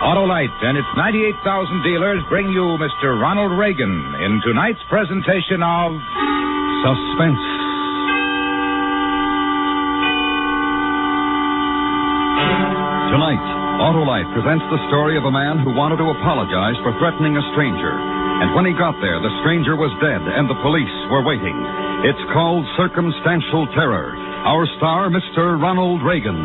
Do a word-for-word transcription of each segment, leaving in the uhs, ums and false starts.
Autolite and its ninety-eight thousand dealers bring you Mister Ronald Reagan in tonight's presentation of Suspense. Tonight, Autolite presents the story of a man who wanted to apologize for threatening a stranger. And when he got there, the stranger was dead and the police were waiting. It's called Circumstantial Terror. Our star, Mister Ronald Reagan.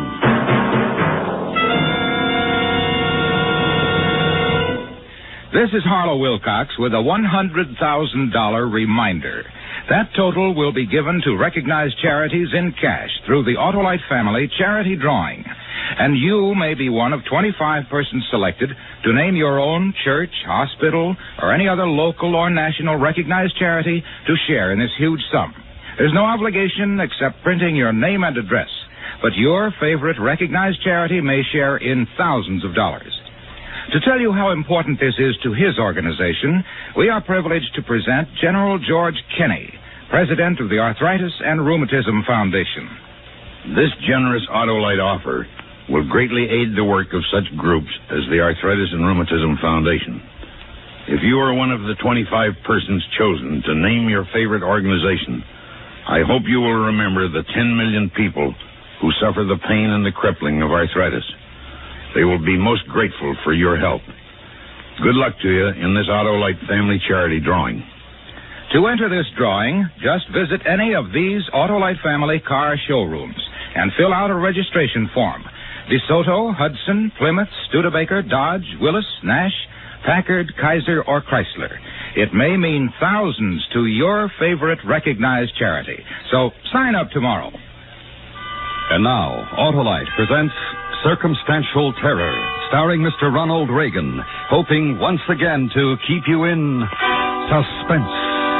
This is Harlow Wilcox with a one hundred thousand dollars reminder. That total will be given to recognized charities in cash through the Autolite Family Charity Drawing. And you may be one of twenty-five persons selected to name your own church, hospital, or any other local or national recognized charity to share in this huge sum. There's no obligation except printing your name and address, but your favorite recognized charity may share in thousands of dollars. To tell you how important this is to his organization, we are privileged to present General George Kenney, President of the Arthritis and Rheumatism Foundation. This generous Autolite offer will greatly aid the work of such groups as the Arthritis and Rheumatism Foundation. If you are one of the twenty-five persons chosen to name your favorite organization, I hope you will remember the ten million people who suffer the pain and the crippling of arthritis. They will be most grateful for your help. Good luck to you in this Autolite Family Charity Drawing. To enter this drawing, just visit any of these Autolite Family car showrooms and fill out a registration form. DeSoto, Hudson, Plymouth, Studebaker, Dodge, Willis, Nash, Packard, Kaiser, or Chrysler. It may mean thousands to your favorite recognized charity. So sign up tomorrow. And now, Autolite presents Circumstantial Terror, starring Mister Ronald Reagan, hoping once again to keep you in suspense.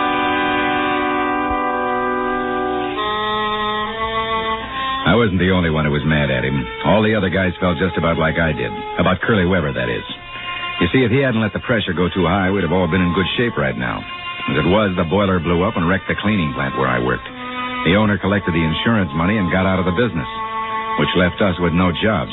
I wasn't the only one who was mad at him. All the other guys felt just about like I did. About Curly Weber, that is. You see, if he hadn't let the pressure go too high, we'd have all been in good shape right now. As it was, the boiler blew up and wrecked the cleaning plant where I worked. The owner collected the insurance money and got out of the business, which left us with no jobs.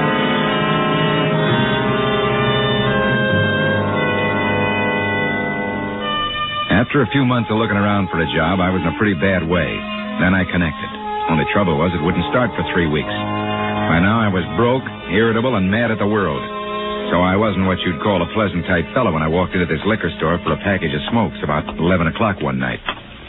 After a few months of looking around for a job, I was in a pretty bad way. Then I connected. Only trouble was it wouldn't start for three weeks. By now I was broke, irritable, and mad at the world. So I wasn't what you'd call a pleasant type fellow when I walked into this liquor store for a package of smokes about eleven o'clock one night.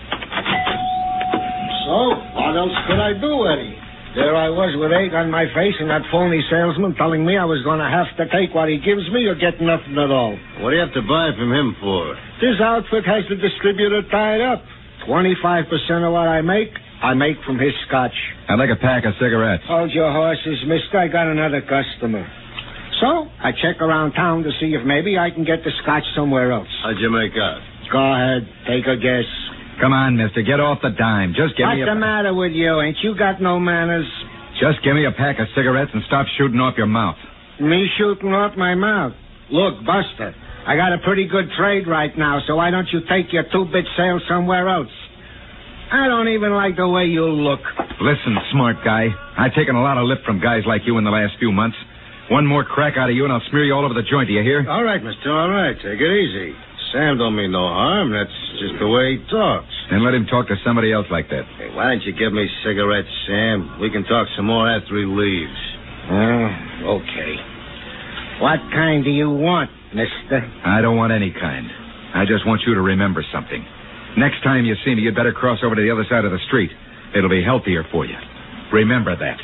So, what else could I do, Eddie? There I was with egg on my face and that phony salesman telling me I was going to have to take what he gives me or get nothing at all. What do you have to buy from him for? This outfit has the distributor tied up. twenty-five percent of what I make, I make from his scotch. I'd like a pack of cigarettes. Hold your horses, mister. I got another customer. So, I check around town to see if maybe I can get the scotch somewhere else. How'd you make out? Go ahead. Take a guess. Come on, mister. Get off the dime. Just give What's me a... What's the matter with you? Ain't you got no manners? Just give me a pack of cigarettes and stop shooting off your mouth. Me shooting off my mouth? Look, Buster, I got a pretty good trade right now, so why don't you take your two-bit sale somewhere else? I don't even like the way you look. Listen, smart guy. I've taken a lot of lip from guys like you in the last few months. One more crack out of you and I'll smear you all over the joint, do you hear? All right, mister, all right. Take it easy. Sam don't mean no harm. That's just the way he talks. Then let him talk to somebody else like that. Hey, why don't you give me cigarettes, Sam? We can talk some more after he leaves. Oh, okay. What kind do you want, mister? I don't want any kind. I just want you to remember something. Next time you see me, you'd better cross over to the other side of the street. It'll be healthier for you. Remember that.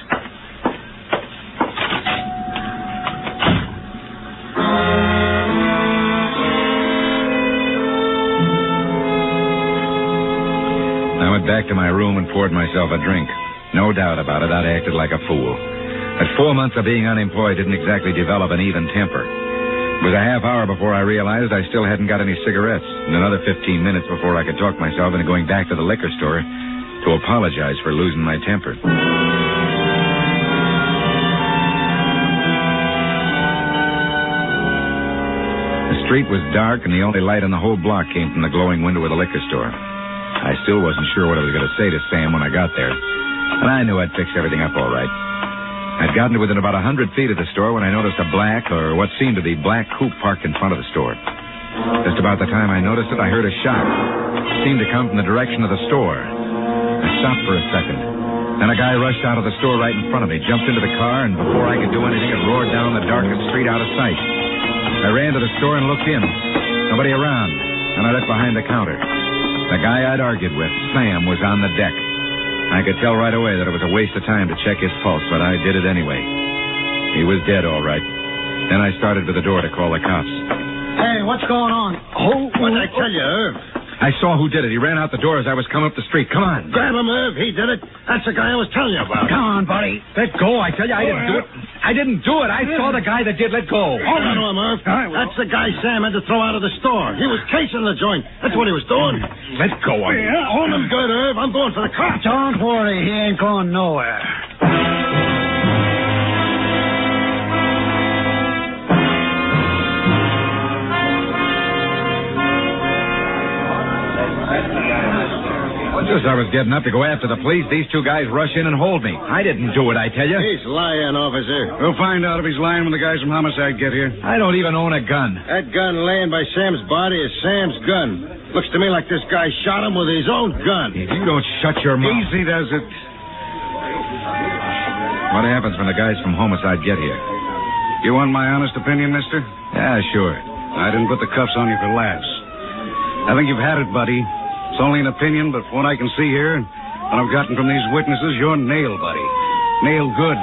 I went back to my room and poured myself a drink. No doubt about it, I'd acted like a fool. But four months of being unemployed didn't exactly develop an even temper. It was a half hour before I realized I still hadn't got any cigarettes, and another fifteen minutes before I could talk myself into going back to the liquor store to apologize for losing my temper. The street was dark, and the only light in the whole block came from the glowing window of the liquor store. I still wasn't sure what I was going to say to Sam when I got there, and I knew I'd fix everything up all right. I'd gotten to within about a hundred feet of the store when I noticed a black, or what seemed to be black, coupe parked in front of the store. Just about the time I noticed it, I heard a shot. It seemed to come from the direction of the store. I stopped for a second. Then a guy rushed out of the store right in front of me, jumped into the car, and before I could do anything, it roared down the darkest street out of sight. I ran to the store and looked in. Nobody around. And I looked behind the counter. The guy I'd argued with, Sam, was on the deck. I could tell right away that it was a waste of time to check his pulse, but I did it anyway. He was dead, all right. Then I started for the door to call the cops. Hey, what's going on? Oh, what'd I tell you, Irv? I saw who did it. He ran out the door as I was coming up the street. Come on. Grab him, Irv. He did it. That's the guy I was telling you about. Come on, buddy. Let go. I tell you, I didn't do it. I didn't do it. I saw the guy that did. Let go. Hold on to him, Irv. That's the guy Sam had to throw out of the store. He was casing the joint. That's what he was doing. Let go of me. Yeah, hold him good, Irv. I'm going for the cops. Don't worry. He ain't going nowhere. Just as I was getting up to go after the police, these two guys rush in and hold me. I didn't do it, I tell you. He's lying, officer. We'll find out if he's lying when the guys from Homicide get here. I don't even own a gun. That gun laying by Sam's body is Sam's gun. Looks to me like this guy shot him with his own gun. If you don't shut your mouth... Easy does it. What happens when the guys from Homicide get here? You want my honest opinion, mister? Yeah, sure. I didn't put the cuffs on you for laughs. I think you've had it, buddy. It's only an opinion, but from what I can see here, and what I've gotten from these witnesses, you're nailed, buddy. Nailed good.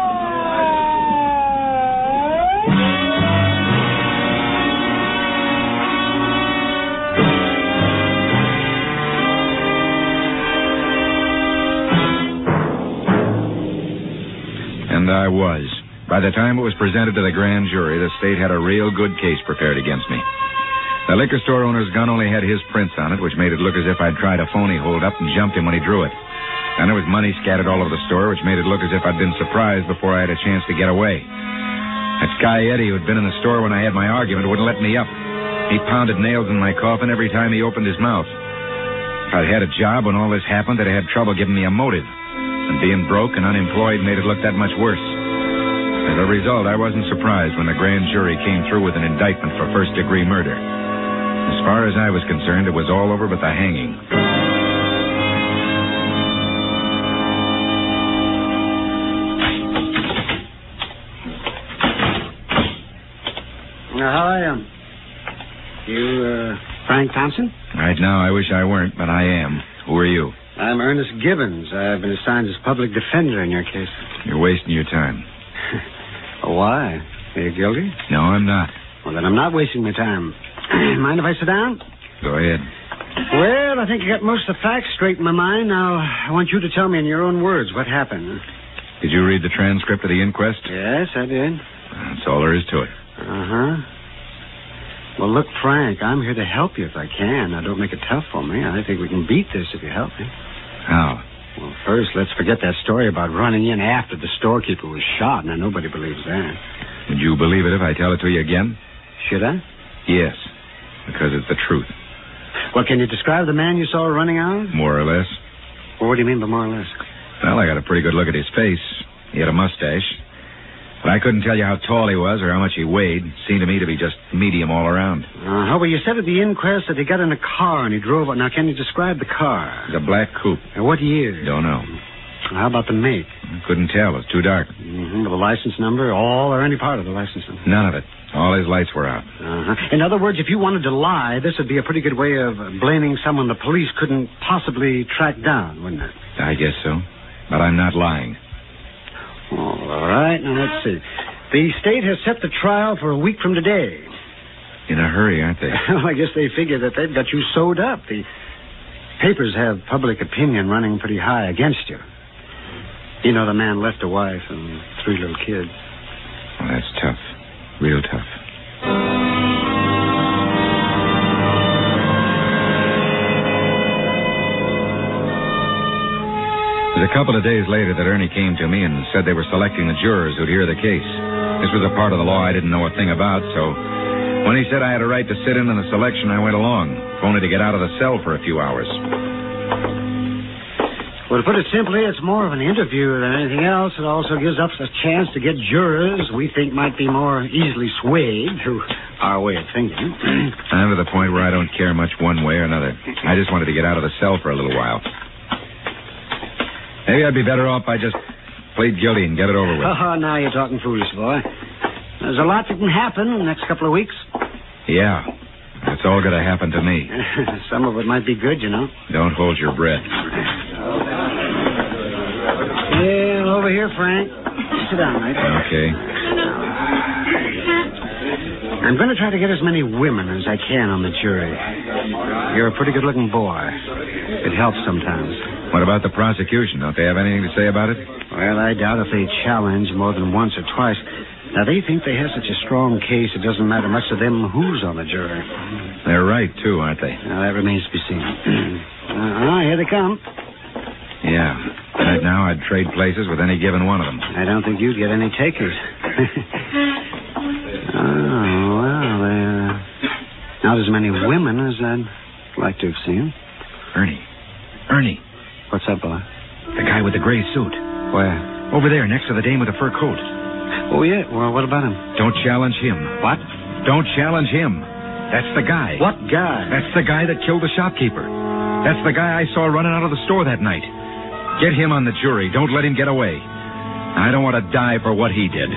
And I was. By the time it was presented to the grand jury, the state had a real good case prepared against me. The liquor store owner's gun only had his prints on it, which made it look as if I'd tried a phony hold-up and jumped him when he drew it. And there was money scattered all over the store, which made it look as if I'd been surprised before I had a chance to get away. That guy Eddie, who'd been in the store when I had my argument, wouldn't let me up. He pounded nails in my coffin every time he opened his mouth. If I'd had a job when all this happened, they'd have had trouble giving me a motive. And being broke and unemployed made it look that much worse. As a result, I wasn't surprised when the grand jury came through with an indictment for first-degree murder. As far as I was concerned, it was all over but the hanging. Now, how I am? You, uh, Frank Thompson? Right now, I wish I weren't, but I am. Who are you? I'm Ernest Gibbons. I've been assigned as public defender in your case. You're wasting your time. Why? Are you guilty? No, I'm not. Well, then I'm not wasting my time. Mind if I sit down? Go ahead. Well, I think I got most of the facts straight in my mind. Now, I want you to tell me in your own words what happened. Did you read the transcript of the inquest? Yes, I did. That's all there is to it. Uh-huh. Well, look, Frank, I'm here to help you if I can. Now, don't make it tough for me. I think we can beat this if you help me. How? Well, first, let's forget that story about running in after the storekeeper was shot. Now, nobody believes that. Would you believe it if I tell it to you again? Should I? Yes, because it's the truth. Well, can you describe the man you saw running out? More or less. Well, what do you mean by more or less? Well, I got a pretty good look at his face. He had a mustache. But I couldn't tell you how tall he was or how much he weighed. Seemed to me to be just medium all around. Uh-huh. Well, you said at the inquest that he got in a car and he drove it. Now, can you describe the car? It was a black coupe. And what year? Don't know. How about the make? Couldn't tell. It was too dark. Mm-hmm. The license number, all or any part of the license number? None of it. All his lights were out. Uh-huh. In other words, if you wanted to lie, this would be a pretty good way of blaming someone the police couldn't possibly track down, wouldn't it? I guess so. But I'm not lying. Oh, all right. Now, let's see. The state has set the trial for a week from today. In a hurry, aren't they? Well, I guess they figure that they've got you sewed up. The papers have public opinion running pretty high against you. You know, the man left a wife and three little kids. Well, that's tough. Real tough. It was a couple of days later that Ernie came to me and said they were selecting the jurors who'd hear the case. This was a part of the law I didn't know a thing about, so when he said I had a right to sit in on the selection, I went along, only to get out of the cell for a few hours. Well, to put it simply, it's more of an interview than anything else. It also gives us a chance to get jurors we think might be more easily swayed to our way of thinking. I'm to the point where I don't care much one way or another. I just wanted to get out of the cell for a little while. Maybe I'd be better off if I just plead guilty and get it over with. Oh, now you're talking foolish, boy. There's a lot that can happen in the next couple of weeks. Yeah. It's all going to happen to me. Some of it might be good, you know. Don't hold your breath. Yeah, over here, Frank. Sit down, mate. Okay. I'm going to try to get as many women as I can on the jury. You're a pretty good-looking boy. It helps sometimes. What about the prosecution? Don't they have anything to say about it? Well, I doubt if they challenge more than once or twice. Now, they think they have such a strong case, it doesn't matter much to them who's on the jury. They're right, too, aren't they? Now, that remains to be seen. uh-huh, here they come. Yeah. Right now, I'd trade places with any given one of them. I don't think you'd get any takers. Oh, well, they're not as many women as I'd like to have seen. Ernie. Ernie. What's up, boy? The guy with the gray suit. Where? Over there, next to the dame with the fur coat. Oh, yeah? Well, what about him? Don't challenge him. What? Don't challenge him. That's the guy. What guy? That's the guy that killed the shopkeeper. That's the guy I saw running out of the store that night. Get him on the jury. Don't let him get away. I don't want to die for what he did.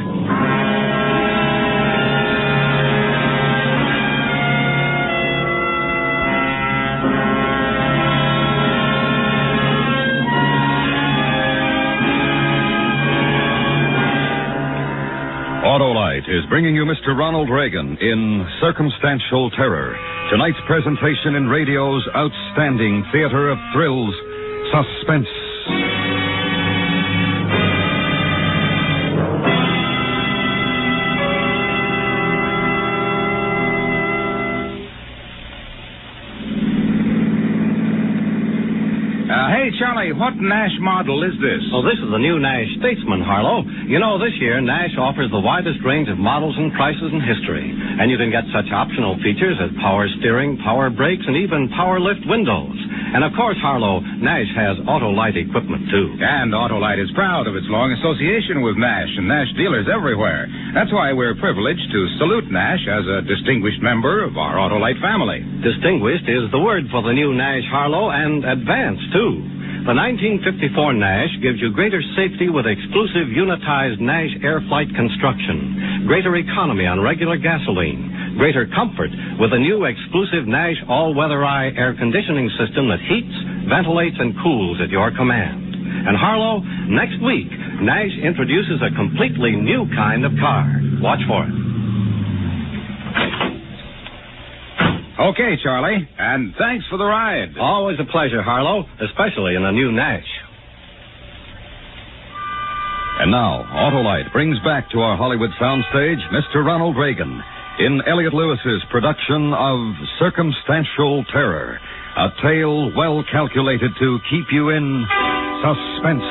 Autolite is bringing you Mister Ronald Reagan in Circumstantial Terror. Tonight's presentation in radio's outstanding theater of thrills, Suspense. Uh, hey, Charlie, what Nash model is this? Oh, this is the new Nash Statesman, Harlow. You know, this year, Nash offers the widest range of models and prices in history. And you can get such optional features as power steering, power brakes, and even power lift windows. And, of course, Harlow, Nash has Autolite equipment, too. And Autolite is proud of its long association with Nash and Nash dealers everywhere. That's why we're privileged to salute Nash as a distinguished member of our Autolite family. Distinguished is the word for the new Nash, Harlow, and advanced, too. The nineteen fifty-four Nash gives you greater safety with exclusive unitized Nash air flight construction, greater economy on regular gasoline, greater comfort with a new exclusive Nash all-weather-eye air conditioning system that heats, ventilates, and cools at your command. And Harlow, next week, Nash introduces a completely new kind of car. Watch for it. Okay, Charlie, and thanks for the ride. Always a pleasure, Harlow, especially in a new Nash. And now, Autolite brings back to our Hollywood soundstage Mister Ronald Reagan in Elliot Lewis's production of Circumstantial Terror, a tale well calculated to keep you in suspense.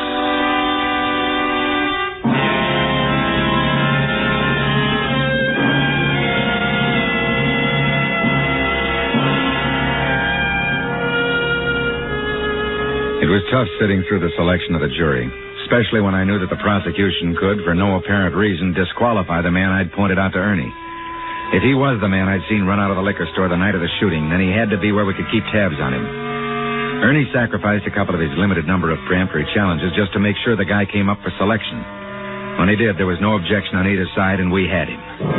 It was tough sitting through the selection of the jury, especially when I knew that the prosecution could, for no apparent reason, disqualify the man I'd pointed out to Ernie. If he was the man I'd seen run out of the liquor store the night of the shooting, then he had to be where we could keep tabs on him. Ernie sacrificed a couple of his limited number of peremptory challenges just to make sure the guy came up for selection. When he did, there was no objection on either side, and we had him.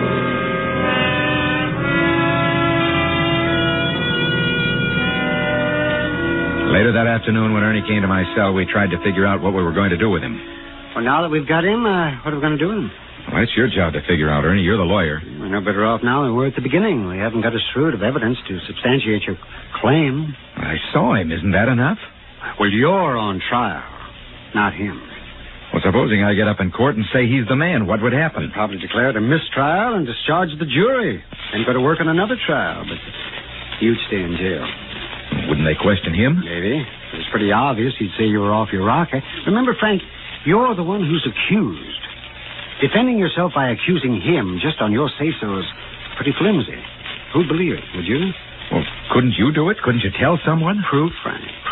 Later that afternoon, when Ernie came to my cell, we tried to figure out what we were going to do with him. Well, now that we've got him, uh, what are we going to do with him? Well, it's your job to figure out, Ernie. You're the lawyer. We're no better off now than we were at the beginning. We haven't got a shroud of evidence to substantiate your claim. I saw him. Isn't that enough? Well, you're on trial, not him. Well, supposing I get up in court and say he's the man, what would happen? They'd probably declare it a mistrial and discharge the jury and go to work on another trial, but you'd stay in jail. Wouldn't they question him? Maybe. It was pretty obvious he'd say you were off your rocker. Remember, Frank, you're the one who's accused. Defending yourself by accusing him just on your say-so is pretty flimsy. Who'd believe it, would you? Well, couldn't you do it? Couldn't you tell someone? Proof, Frank.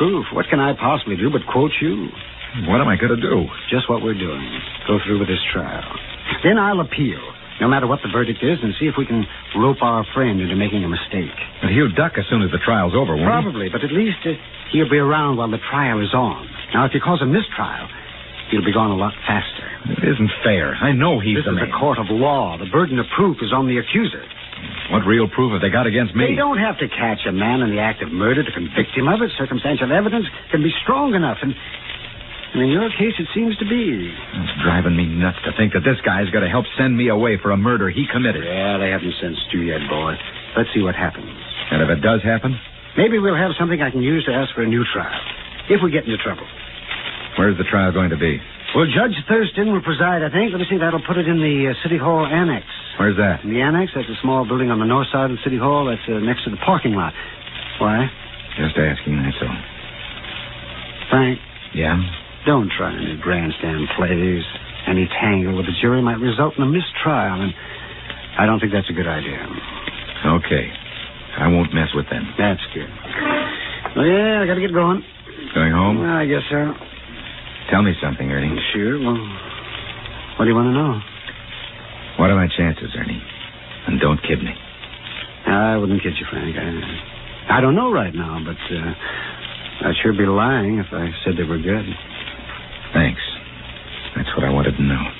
proof. What can I possibly do but quote you? What am I going to do? Just what we're doing. Go through with this trial. Then I'll appeal, no matter what the verdict is, and see if we can rope our friend into making a mistake. But he'll duck as soon as the trial's over, won't Probably, but at least uh, he'll be around while the trial is on. Now, if you cause a mistrial, he'll be gone a lot faster. It isn't fair. I know he's This the is man. a court of law. The burden of proof is on the accuser. What real proof have they got against me? They don't have to catch a man in the act of murder to convict him of it. Circumstantial evidence can be strong enough, and, and in your case, it seems to be. It's driving me nuts to think that this guy's going to help send me away for a murder he committed. Yeah, they haven't sentenced you yet, boy. Let's see what happens. And if it does happen? Maybe we'll have something I can use to ask for a new trial, if we get into trouble. Where's the trial going to be? Well, Judge Thurston will preside, I think. Let me see, that'll put it in the uh, City Hall Annex. Where's that? In the Annex, that's a small building on the north side of the City Hall. That's uh, next to the parking lot. Why? Just asking, that's all. Frank, Yeah? don't try any grandstand plays. Any tangle with the jury might result in a mistrial, and I don't think that's a good idea. Okay. I won't mess with them. That's good. Well, yeah, I gotta get going. Going home? Well, I guess so. Tell me something, Ernie. Sure, well, what do you want to know? What are my chances, Ernie? And don't kid me. I wouldn't kid you, Frank. I, I don't know right now, but uh, I'd sure be lying if I said they were good. Thanks. That's what I wanted to know.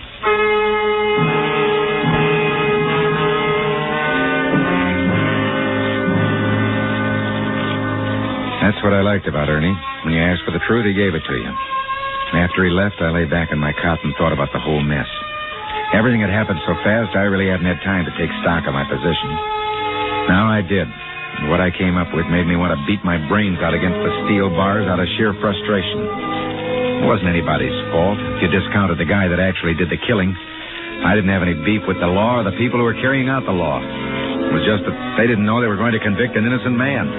That's what I liked about Ernie. When you asked for the truth, he gave it to you. After he left, I lay back in my cot and thought about the whole mess. Everything had happened so fast, I really hadn't had time to take stock of my position. Now I did. And what I came up with made me want to beat my brains out against the steel bars out of sheer frustration. It wasn't anybody's fault. If you discounted the guy that actually did the killing, I didn't have any beef with the law or the people who were carrying out the law. It was just that they didn't know they were going to convict an innocent man.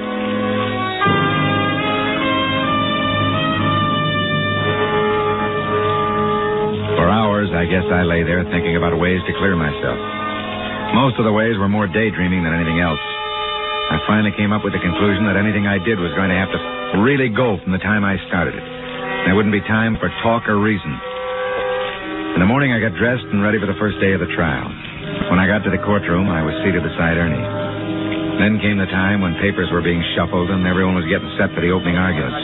For hours, I guess I lay there thinking about ways to clear myself. Most of the ways were more daydreaming than anything else. I finally came up with the conclusion that anything I did was going to have to really go from the time I started it. There wouldn't be time for talk or reason. In the morning, I got dressed and ready for the first day of the trial. When I got to the courtroom, I was seated beside Ernie. Then came the time when papers were being shuffled and everyone was getting set for the opening arguments.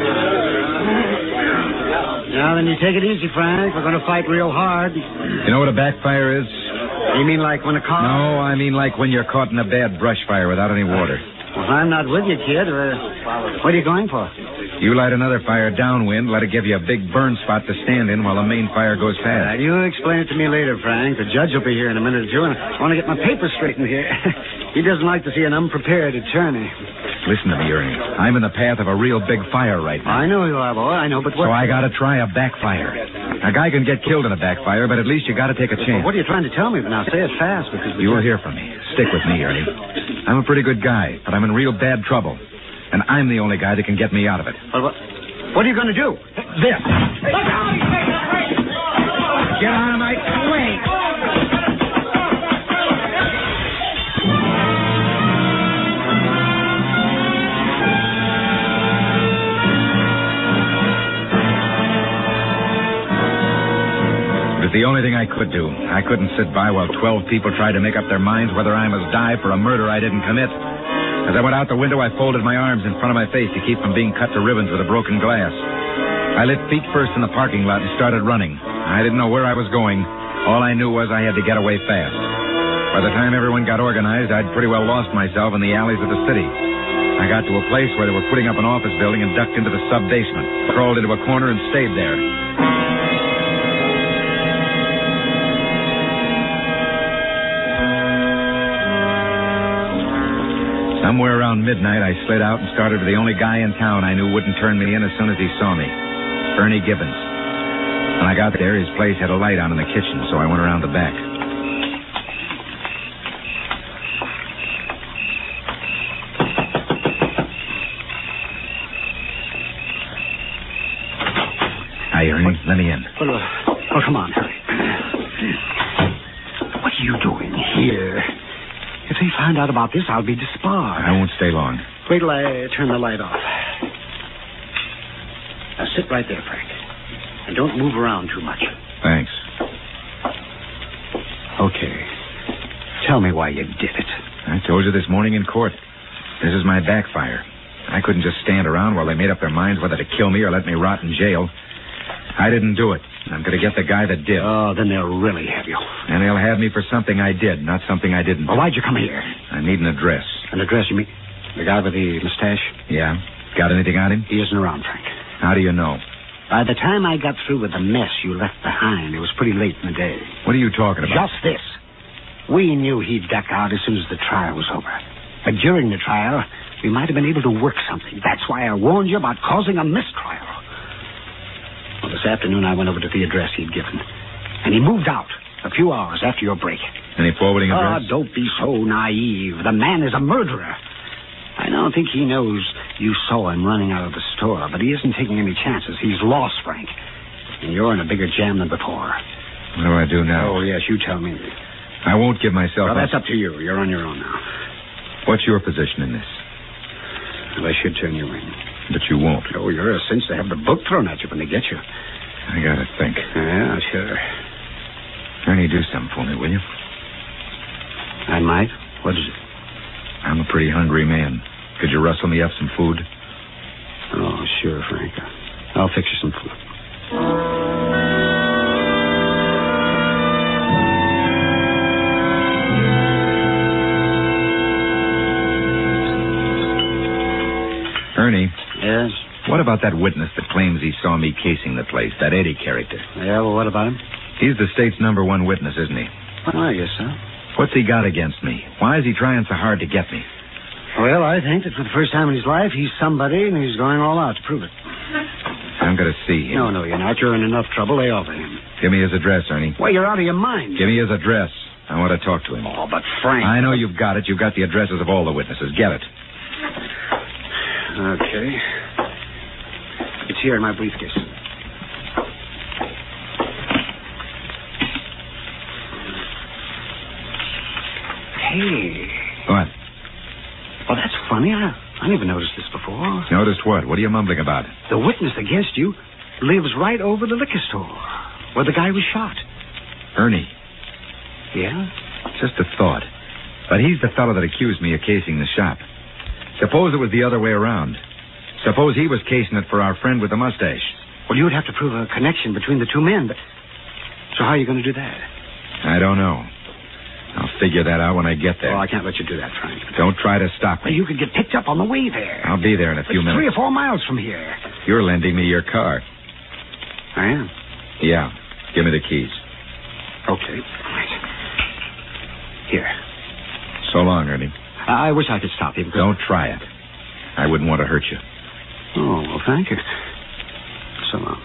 Now, then you take it easy, Frank. We're going to fight real hard. You know what a backfire is? You mean like when a car... No, I mean like when you're caught in a bad brush fire without any water. Well, I'm not with you, kid. Uh, what are you going for? You light another fire downwind, let it give you a big burn spot to stand in while the main fire goes Uh, past. you explain it to me later, Frank. The judge will be here in a minute or two, and I want to get my papers straightened here. He doesn't like to see an unprepared attorney. Listen to me, Ernie. I'm in the path of a real big fire right now. I know you are, boy. I know, but what... So I gotta try a backfire. A guy can get killed in a backfire, but at least you gotta take a chance. Well, what are you trying to tell me? Now, say it fast, because... You will hear from me. Stick with me, Ernie. I'm a pretty good guy, but I'm in real bad trouble. And I'm the only guy that can get me out of it. Well, what, what are you going to do? This. Get out of my way. It was the only thing I could do. I couldn't sit by while twelve people tried to make up their minds whether I must die for a murder I didn't commit. As I went out the window, I folded my arms in front of my face to keep from being cut to ribbons with a broken glass. I lit feet first in the parking lot and started running. I didn't know where I was going. All I knew was I had to get away fast. By the time everyone got organized, I'd pretty well lost myself in the alleys of the city. I got to a place where they were putting up an office building and ducked into the sub-basement, crawled into a corner and stayed there. Somewhere around midnight, I slid out and started to the only guy in town I knew wouldn't turn me in as soon as he saw me, Ernie Gibbons. When I got there, his place had a light on in the kitchen, so I went around the back. Hi, Ernie. Let me in. Well, uh, well, come on, hurry. What are you doing here? If they find out about this, I'll be disbarred. I won't stay long. Wait till I turn the light off. sit right there, Frank. And don't move around too much. Thanks. Okay. Tell me why you did it. I told you this morning in court. This is my backfire. I couldn't just stand around while they made up their minds whether to kill me or let me rot in jail. I didn't do it. I'm going to get the guy that did. Oh, then they'll really have you. And they'll have me for something I did, not something I didn't. Well, why'd you come here? I need an address. An address, you mean? The guy with the mustache? Yeah? Got anything on him? He isn't around, Frank. How do you know? By the time I got through with the mess you left behind, it was pretty late in the day. What are you talking about? Just this. We knew he'd duck out as soon as the trial was over. But during the trial, we might have been able to work something. That's why I warned you about causing a mistrial. Well, this afternoon I went over to the address he'd given. And he moved out a few hours after your break. Any forwarding address? Oh, don't be so naive. The man is a murderer. I don't think he knows you saw him running out of the store, but he isn't taking any chances. He's lost, Frank. And you're in a bigger jam than before. What do I do now? Oh, yes, you tell me. I won't give myself Well, up. that's up to you. You're on your own now. What's your position in this? Well, I should turn you in. But you won't. Oh, you're a cinch to have the book thrown at you when they get you. I gotta think. Yeah, sure. Ernie, do something for me, will you? I might. What is it? I'm a pretty hungry man. Could you rustle me up some food? Oh, sure, Frank. I'll fix you some food. Ernie. Yes? What about that witness that claims he saw me casing the place, that Eddie character? Yeah, well, what about him? He's the state's number one witness, isn't he? Well, I guess so. What's he got against me? Why is he trying so hard to get me? Well, I think that for the first time in his life, he's somebody, and he's going all out to prove it. I'm going to see him. No, no, you're not. You're in enough trouble. Lay off of him. Give me his address, Ernie. Well, you're out of your mind. Give me his address. I want to talk to him. Oh, but Frank... I know you've got it. You've got the addresses of all the witnesses. Get it. Okay. It's here in my briefcase. Hey. What? Well, that's funny. I, I never noticed this before. Noticed what? What are you mumbling about? The witness against you lives right over the liquor store where the guy was shot. Ernie. Yeah? Just a thought. But he's the fellow that accused me of casing the shop. Suppose it was the other way around. Suppose he was casing it for our friend with the mustache. Well, you would have to prove a connection between the two men, but... So how are you going to do that? I don't know. I'll figure that out when I get there. Oh, I can't let you do that, Frank. Don't try to stop me. Well, you could get picked up on the way there. I'll be there in a few it's minutes. three or four miles from here. You're lending me your car. I am? Yeah. Give me the keys. Okay. Right. Here. So long, Ernie. I wish I could stop you. Because... Don't try it. I wouldn't want to hurt you. Oh, well, thank you. So long.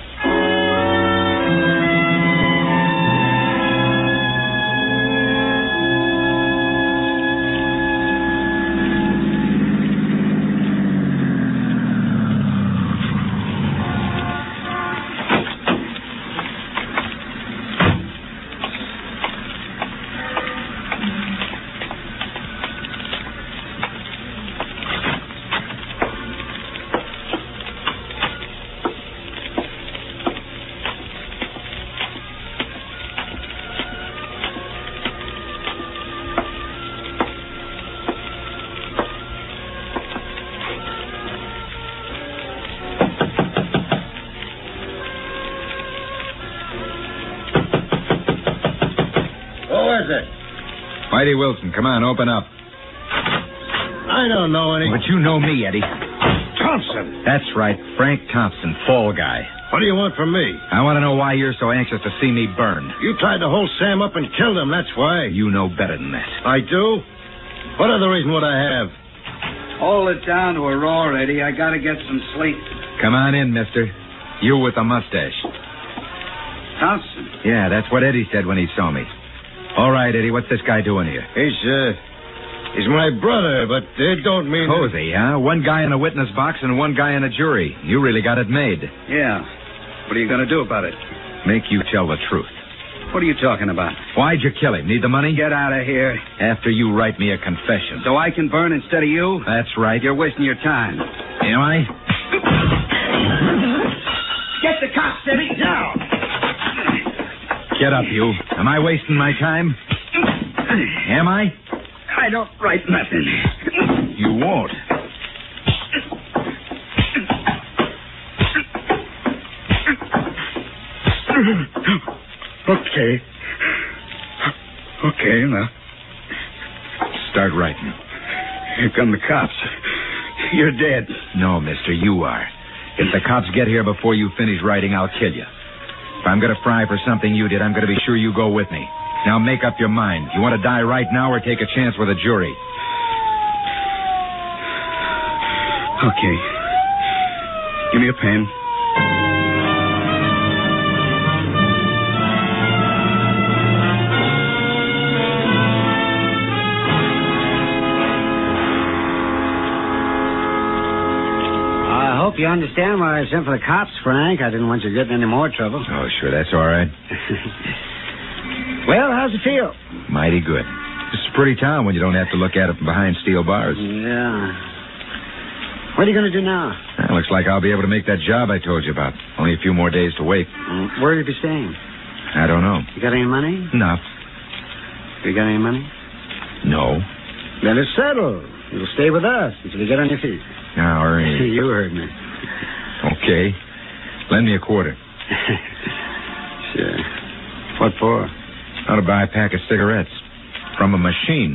Whitey Wilson, come on, open up. I don't know any... But you know me, Eddie. Thompson. That's right, Frank Thompson, fall guy. What do you want from me? I want to know why you're so anxious to see me burned. You tried to hold Sam up and killed him, that's why. You know better than that. I do? What other reason would I have? Hold it down to a roar, Eddie. I gotta get some sleep. Come on in, mister. You with the mustache. Thompson? Yeah, that's what Eddie said when he saw me. All right, Eddie, what's this guy doing here? He's, uh, he's my brother, but it don't mean... Cozy, huh? One guy in a witness box and one guy in a jury. You really got it made. Yeah. What are you going to do about it? Make you tell the truth. What are you talking about? Why'd you kill him? Need the money? Get out of here. After you write me a confession. So I can burn instead of you? That's right. You're wasting your time. Am I? steady. Now. Get up, you. Am I wasting my time? Am I? I don't write nothing. You won't. Okay. Okay, now. Start writing. Here come the cops. You're dead. No, mister, you are. If the cops get here before you finish writing, I'll kill you. If I'm going to fry for something you did, I'm going to be sure you go with me. Now make up your mind. You want to die right now or take a chance with a jury? Okay. Give me a pen. I hope you understand why I sent for the cops, Frank. I didn't want you getting any more trouble. Oh, sure, that's all right. Well, how's it feel? Mighty good. It's a pretty town when you don't have to look at it from behind steel bars. Yeah. What are you going to do now? Well, looks like I'll be able to make that job I told you about. Only a few more days to wait. Mm, where will you be staying? I don't know. You got any money? Enough. You got any money? No. Then it's settled. You'll stay with us until you get on your feet. Now, Ernie. You heard me. Okay. Lend me a quarter. Sure. What for? How to buy a pack of cigarettes. From a machine.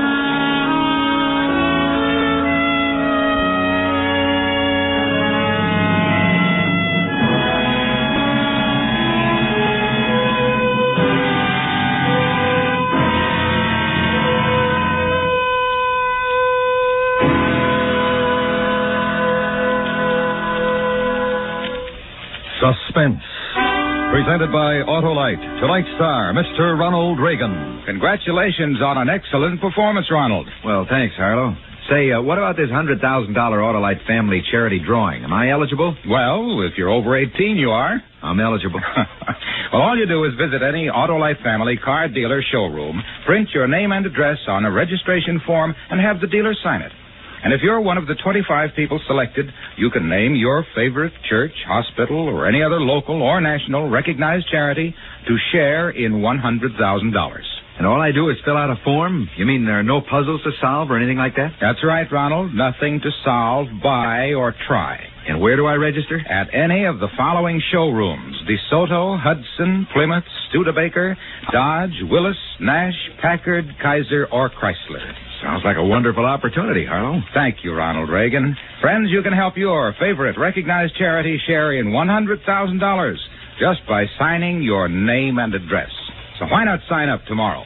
Suspense. Presented by Autolite. Tonight's star, Mister Ronald Reagan. Congratulations on an excellent performance, Ronald. Well, thanks, Harlow. Say, uh, what about this one hundred thousand dollars Autolite family charity drawing? Am I eligible? Well, if you're over eighteen, you are. I'm eligible. Well, all you do is visit any Autolite family car dealer showroom, print your name and address on a registration form, and have the dealer sign it. And if you're one of the twenty-five people selected, you can name your favorite church, hospital, or any other local or national recognized charity to share in one hundred thousand dollars. And all I do is fill out a form? You mean there are no puzzles to solve or anything like that? That's right, Ronald. Nothing to solve, buy, or try. And where do I register? At any of the following showrooms: DeSoto, Hudson, Plymouth, Studebaker, Dodge, Willis, Nash, Packard, Kaiser, or Chrysler. Sounds like a wonderful opportunity, Harlow. Thank you, Ronald Reagan. Friends, you can help your favorite recognized charity share in one hundred thousand dollars just by signing your name and address. So why not sign up tomorrow?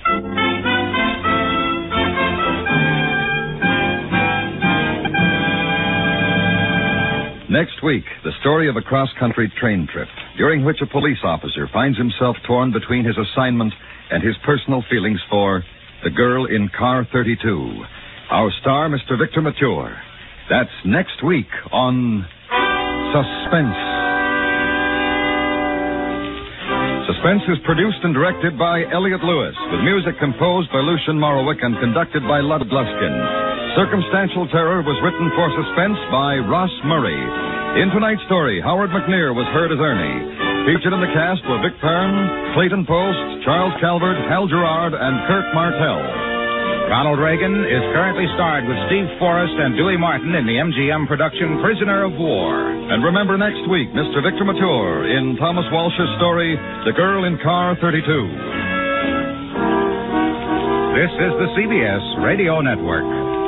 Next week, the story of a cross-country train trip, during which a police officer finds himself torn between his assignment and his personal feelings for the girl in car thirty-two. Our star, Mister Victor Mature. That's next week on Suspense. Suspense is produced and directed by Elliot Lewis, with music composed by Lucian Morowick and conducted by Lud Gluskin. Circumstantial Terror was written for Suspense by Ross Murray. In tonight's story, Howard McNear was heard as Ernie. Featured in the cast were Vic Perrin, Clayton Post, Charles Calvert, Hal Gerard, and Kirk Martell. Ronald Reagan is currently starred with Steve Forrest and Dewey Martin in the M G M production Prisoner of War. And remember next week, Mister Victor Mature in Thomas Walsh's story, The Girl in Car thirty-two. This is the C B S Radio Network.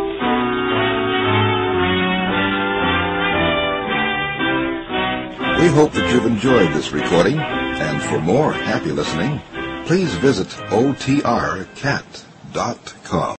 We hope that you've enjoyed this recording, and for more happy listening, please visit O T R cat dot com.